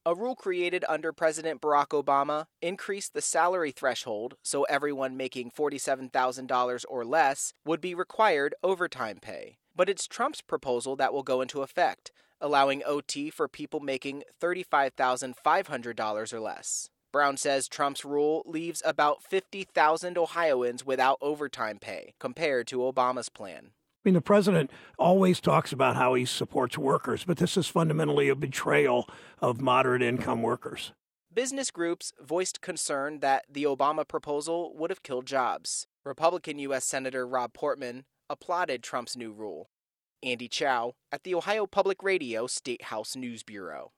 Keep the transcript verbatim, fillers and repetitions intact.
A rule created under President Barack Obama increased the salary threshold so everyone making forty-seven thousand dollars or less would be required overtime pay. But it's Trump's proposal that will go into effect, allowing O T for people making thirty-five thousand five hundred dollars or less. Brown says Trump's rule leaves about fifty thousand Ohioans without overtime pay, compared to Obama's plan. I mean, the president always talks about how he supports workers, but this is fundamentally a betrayal of moderate-income workers. Business groups voiced concern that the Obama proposal would have killed jobs. Republican U S Senator Rob Portman applauded Trump's new rule. Andy Chow at the Ohio Public Radio State House News Bureau.